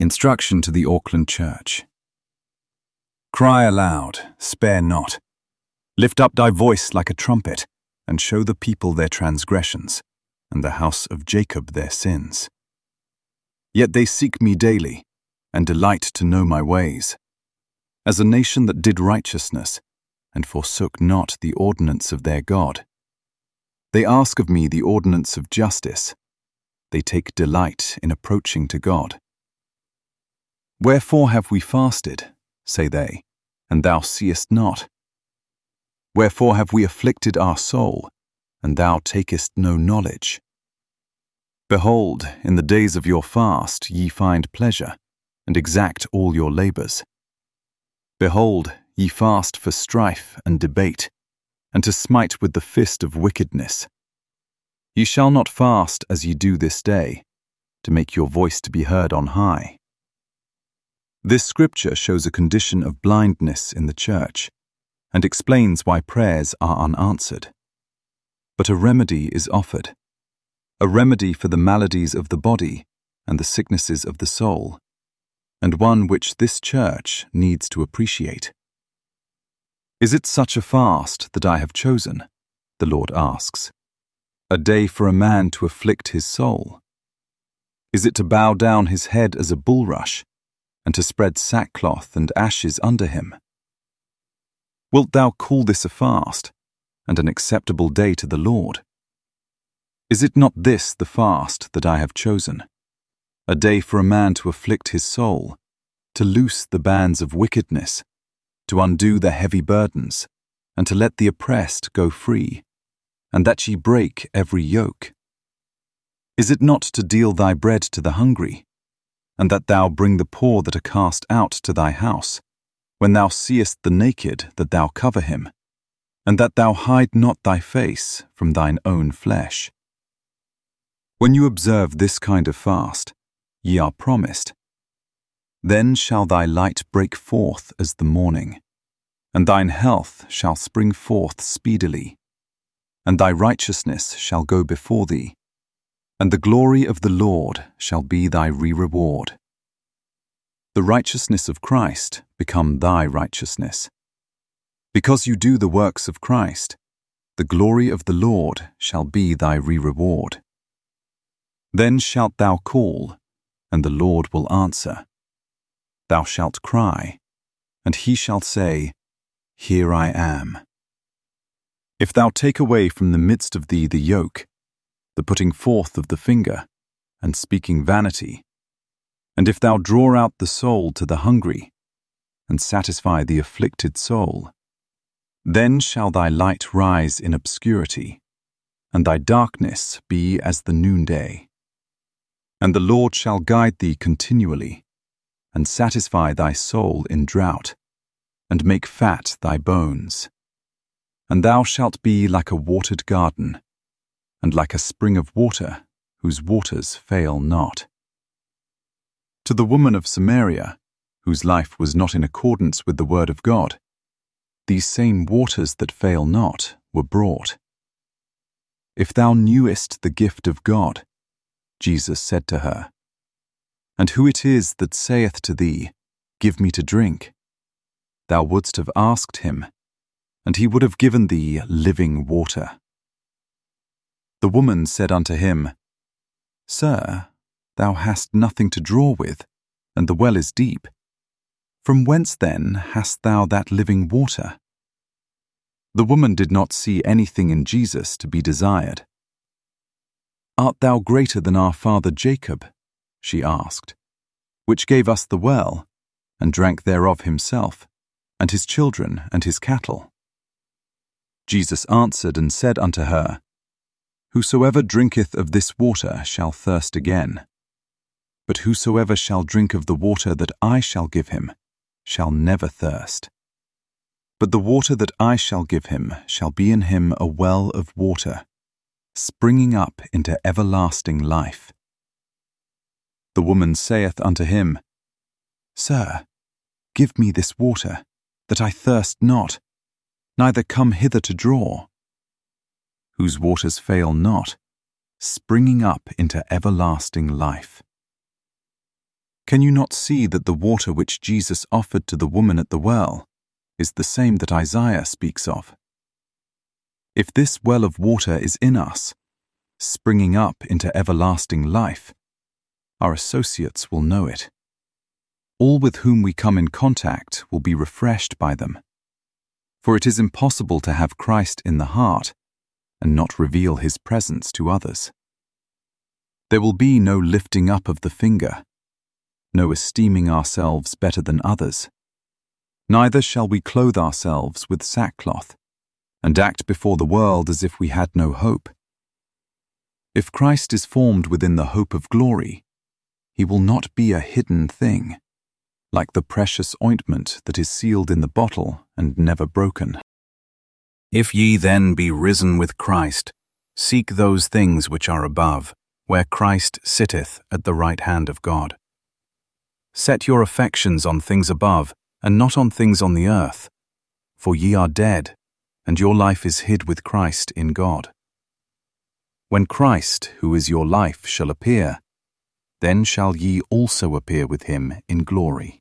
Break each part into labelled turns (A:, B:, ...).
A: Instruction to the Auckland Church. Cry aloud, spare not. Lift up thy voice like a trumpet, and show the people their transgressions, and the house of Jacob their sins. Yet they seek me daily, and delight to know my ways, as a nation that did righteousness, and forsook not the ordinance of their God. They ask of me the ordinance of justice. They take delight in approaching to God. Wherefore have we fasted, say they, and thou seest not? Wherefore have we afflicted our soul, and thou takest no knowledge? Behold, in the days of your fast ye find pleasure, and exact all your labors. Behold, ye fast for strife and debate, and to smite with the fist of wickedness. Ye shall not fast as ye do this day, to make your voice to be heard on high. This scripture shows a condition of blindness in the church, and explains why prayers are unanswered. But a remedy is offered, a remedy for the maladies of the body and the sicknesses of the soul, and one which this church needs to appreciate. Is it such a fast that I have chosen? The Lord asks. A day for a man to afflict his soul? Is it to bow down his head as a bulrush, and to spread sackcloth and ashes under him? Wilt thou call this a fast, and an acceptable day to the Lord? Is it not this the fast that I have chosen? A day for a man to afflict his soul, to loose the bands of wickedness, to undo the heavy burdens, and to let the oppressed go free, and that ye break every yoke? Is it not to deal thy bread to the hungry, and that thou bring the poor that are cast out to thy house, when thou seest the naked that thou cover him, and that thou hide not thy face from thine own flesh? When you observe this kind of fast, ye are promised, then shall thy light break forth as the morning, and thine health shall spring forth speedily, and thy righteousness shall go before thee, and the glory of the Lord shall be thy reward. The righteousness of Christ become thy righteousness. Because you do the works of Christ, the glory of the Lord shall be thy reward. Then shalt thou call, and the Lord will answer. Thou shalt cry, and he shall say, Here I am. If thou take away from the midst of thee the yoke, the putting forth of the finger, and speaking vanity, and if thou draw out the soul to the hungry, and satisfy the afflicted soul, then shall thy light rise in obscurity, and thy darkness be as the noonday. And the Lord shall guide thee continually, and satisfy thy soul in drought, and make fat thy bones. And thou shalt be like a watered garden, and like a spring of water, whose waters fail not. To the woman of Samaria, whose life was not in accordance with the word of God, these same waters that fail not were brought. If thou knewest the gift of God, Jesus said to her, and who it is that saith to thee, Give me to drink, thou wouldst have asked him, and he would have given thee living water. The woman said unto him, Sir, thou hast nothing to draw with, and the well is deep. From whence then hast thou that living water? The woman did not see anything in Jesus to be desired. Art thou greater than our father Jacob? She asked, which gave us the well, and drank thereof himself, and his children and his cattle? Jesus answered and said unto her, Whosoever drinketh of this water shall thirst again. But whosoever shall drink of the water that I shall give him shall never thirst. But the water that I shall give him shall be in him a well of water, springing up into everlasting life. The woman saith unto him, Sir, give me this water, that I thirst not, neither come hither to draw. Whose waters fail not, springing up into everlasting life. Can you not see that the water which Jesus offered to the woman at the well is the same that Isaiah speaks of? If this well of water is in us, springing up into everlasting life, our associates will know it. All with whom we come in contact will be refreshed by them. For it is impossible to have Christ in the heart and not reveal his presence to others. There will be no lifting up of the finger, no esteeming ourselves better than others. Neither shall we clothe ourselves with sackcloth, and act before the world as if we had no hope. If Christ is formed within the hope of glory, he will not be a hidden thing, like the precious ointment that is sealed in the bottle and never broken. If ye then be risen with Christ, seek those things which are above, where Christ sitteth at the right hand of God. Set your affections on things above, and not on things on the earth, for ye are dead, and your life is hid with Christ in God. When Christ, who is your life, shall appear, then shall ye also appear with him in glory.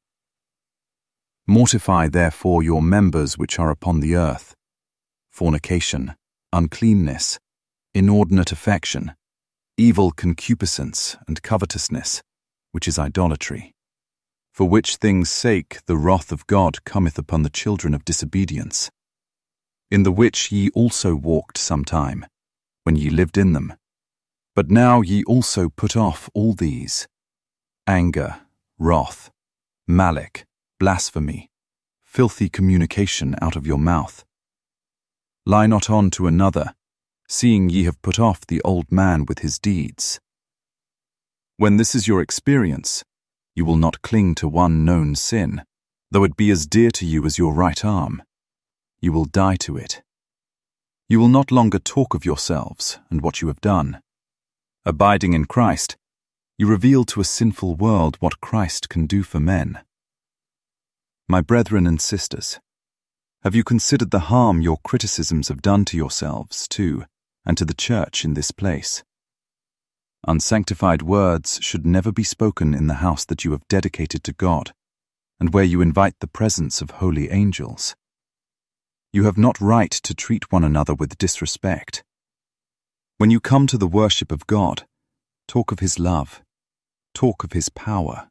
A: Mortify therefore your members which are upon the earth, fornication, uncleanness, inordinate affection, evil concupiscence and covetousness, which is idolatry. For which things' sake the wrath of God cometh upon the children of disobedience, in the which ye also walked sometime, when ye lived in them. But now ye also put off all these: anger, wrath, malice, blasphemy, filthy communication out of your mouth. Lie not on to another, seeing ye have put off the old man with his deeds. When this is your experience, you will not cling to one known sin, though it be as dear to you as your right arm. You will die to it. You will not longer talk of yourselves and what you have done. Abiding in Christ, you reveal to a sinful world what Christ can do for men. My brethren and sisters, have you considered the harm your criticisms have done to yourselves, too, and to the church in this place? Unsanctified words should never be spoken in the house that you have dedicated to God, and where you invite the presence of holy angels. You have not right to treat one another with disrespect. When you come to the worship of God, talk of his love, talk of his power.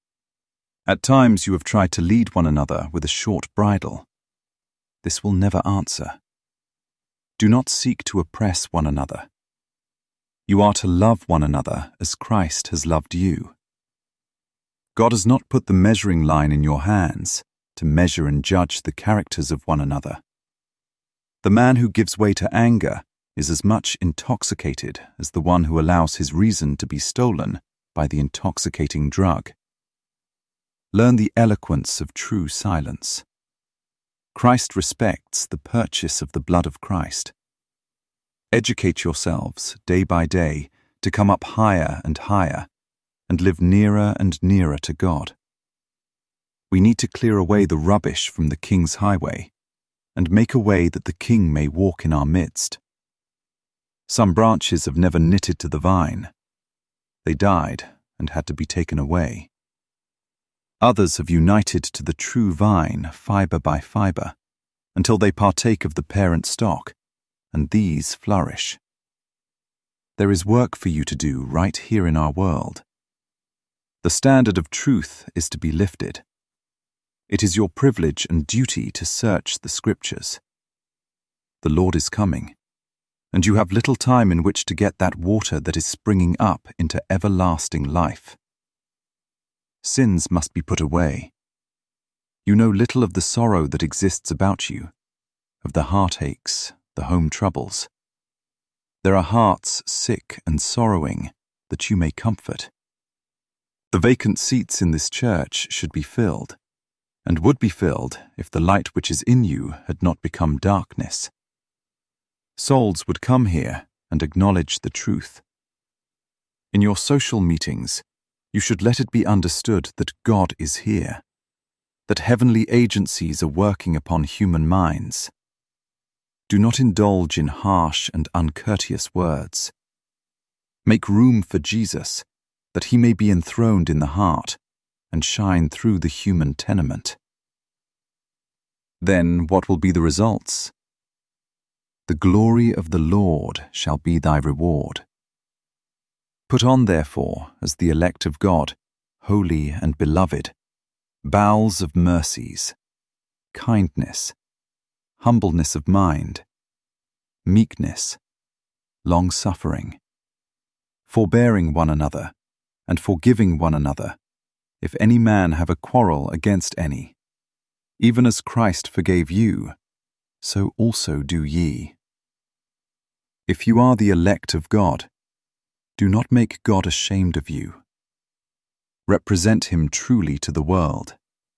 A: At times you have tried to lead one another with a short bridle. This will never answer. Do not seek to oppress one another. You are to love one another as Christ has loved you. God has not put the measuring line in your hands to measure and judge the characters of one another. The man who gives way to anger is as much intoxicated as the one who allows his reason to be stolen by the intoxicating drug. Learn the eloquence of true silence. Christ respects the purchase of the blood of Christ. Educate yourselves day by day to come up higher and higher and live nearer and nearer to God. We need to clear away the rubbish from the King's highway and make a way that the King may walk in our midst. Some branches have never knitted to the vine. They died and had to be taken away. Others have united to the true vine, fibre by fibre, until they partake of the parent stock, and these flourish. There is work for you to do right here in our world. The standard of truth is to be lifted. It is your privilege and duty to search the Scriptures. The Lord is coming, and you have little time in which to get that water that is springing up into everlasting life. Sins must be put away. You know little of the sorrow that exists about you, of the heartaches, the home troubles. There are hearts sick and sorrowing that you may comfort. The vacant seats in this church should be filled, and would be filled if the light which is in you had not become darkness. Souls would come here and acknowledge the truth. In your social meetings, you should let it be understood that God is here, that heavenly agencies are working upon human minds. Do not indulge in harsh and uncourteous words. Make room for Jesus, that he may be enthroned in the heart, and shine through the human tenement. Then what will be the results? The glory of the Lord shall be thy reward. Put on, therefore, as the elect of God, holy and beloved, bowels of mercies, kindness, humbleness of mind, meekness, long-suffering, forbearing one another, and forgiving one another, if any man have a quarrel against any. Even as Christ forgave you, so also do ye. If you are the elect of God, do not make God ashamed of you. Represent him truly to the world.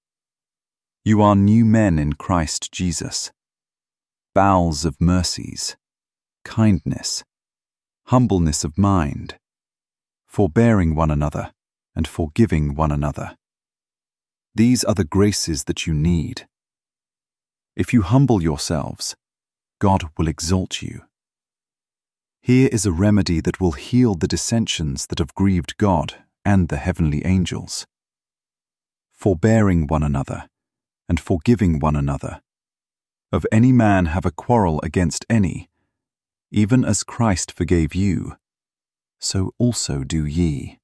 A: You are new men in Christ Jesus, bowels of mercies, kindness, humbleness of mind, forbearing one another, and forgiving one another. These are the graces that you need. If you humble yourselves, God will exalt you. Here is a remedy that will heal the dissensions that have grieved God and the heavenly angels. Forbearing one another, and forgiving one another. Of any man have a quarrel against any, even as Christ forgave you, so also do ye.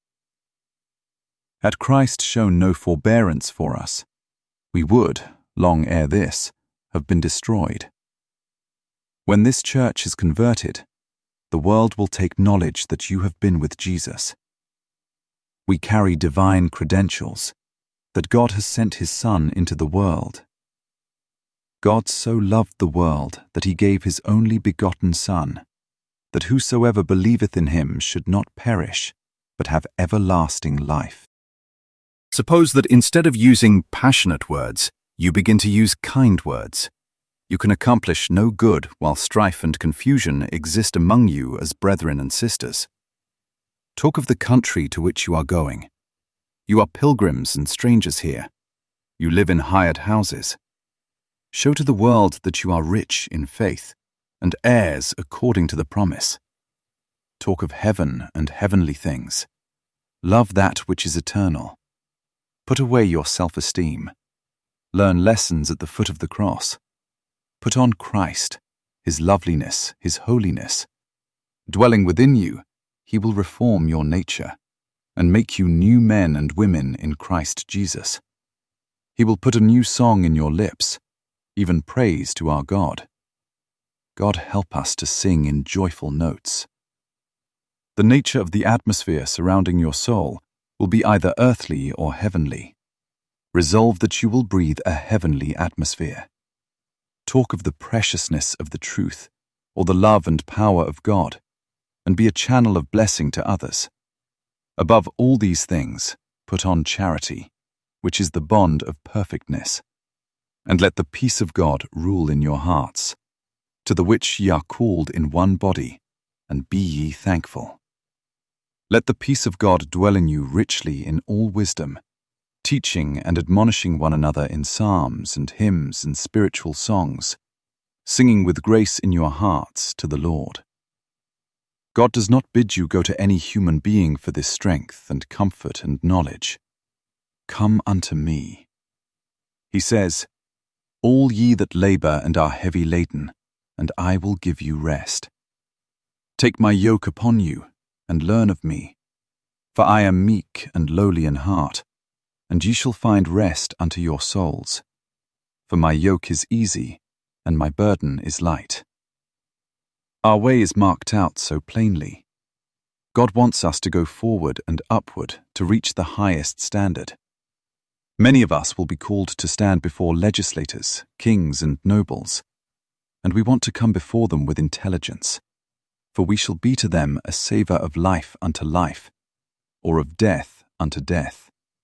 A: Had Christ shown no forbearance for us, we would, long ere this, have been destroyed. When this church is converted, the world will take knowledge that you have been with Jesus. We carry divine credentials, that God has sent his Son into the world. God so loved the world that he gave his only begotten Son, that whosoever believeth in him should not perish, but have everlasting life. Suppose that instead of using passionate words, you begin to use kind words. You can accomplish no good while strife and confusion exist among you as brethren and sisters. Talk of the country to which you are going. You are pilgrims and strangers here. You live in hired houses. Show to the world that you are rich in faith and heirs according to the promise. Talk of heaven and heavenly things. Love that which is eternal. Put away your self-esteem. Learn lessons at the foot of the cross. Put on Christ, his loveliness, his holiness. Dwelling within you, he will reform your nature and make you new men and women in Christ Jesus. He will put a new song in your lips, even praise to our God. God help us to sing in joyful notes. The nature of the atmosphere surrounding your soul will be either earthly or heavenly. Resolve that you will breathe a heavenly atmosphere. Talk of the preciousness of the truth, or the love and power of God, and be a channel of blessing to others. Above all these things, put on charity, which is the bond of perfectness. And let the peace of God rule in your hearts, to the which ye are called in one body, and be ye thankful. Let the peace of God dwell in you richly in all wisdom, teaching and admonishing one another in psalms and hymns and spiritual songs, singing with grace in your hearts to the Lord. God does not bid you go to any human being for this strength and comfort and knowledge. Come unto me. He says, All ye that labor and are heavy laden, and I will give you rest. Take my yoke upon you, and learn of me. For I am meek and lowly in heart, and ye shall find rest unto your souls. For my yoke is easy, and my burden is light. Our way is marked out so plainly. God wants us to go forward and upward to reach the highest standard. Many of us will be called to stand before legislators, kings, and nobles, and we want to come before them with intelligence, for we shall be to them a savour of life unto life, or of death unto death.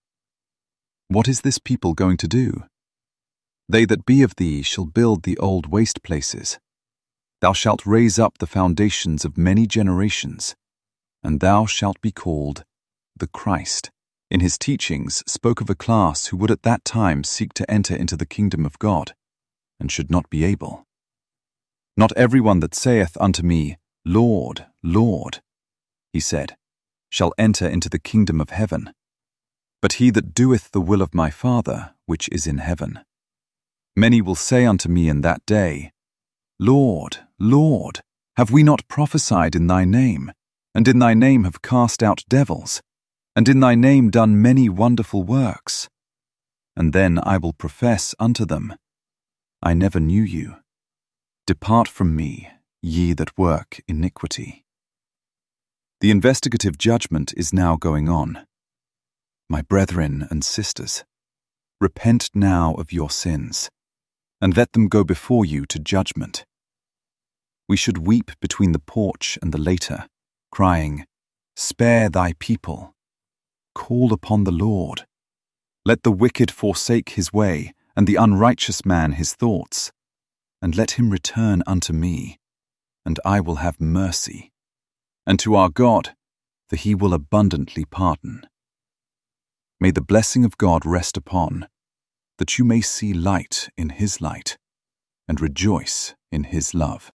A: What is this people going to do? They that be of thee shall build the old waste places. Thou shalt raise up the foundations of many generations, and thou shalt be called the Christ. In his teachings spoke of a class who would at that time seek to enter into the kingdom of God, and should not be able. Not every one that saith unto me, Lord, Lord, he said, shall enter into the kingdom of heaven, but he that doeth the will of my Father which is in heaven. Many will say unto me in that day, Lord, Lord, have we not prophesied in thy name, and in thy name have cast out devils, and in thy name done many wonderful works? And then I will profess unto them, I never knew you. Depart from me, ye that work iniquity. The investigative judgment is now going on. My brethren and sisters, repent now of your sins, and let them go before you to judgment. We should weep between the porch and the later, crying, Spare thy people. Call upon the Lord. Let the wicked forsake his way, and the unrighteous man his thoughts, and let him return unto me, and I will have mercy, and to our God, for he will abundantly pardon. May the blessing of God rest upon, that you may see light in his light, and rejoice in his love.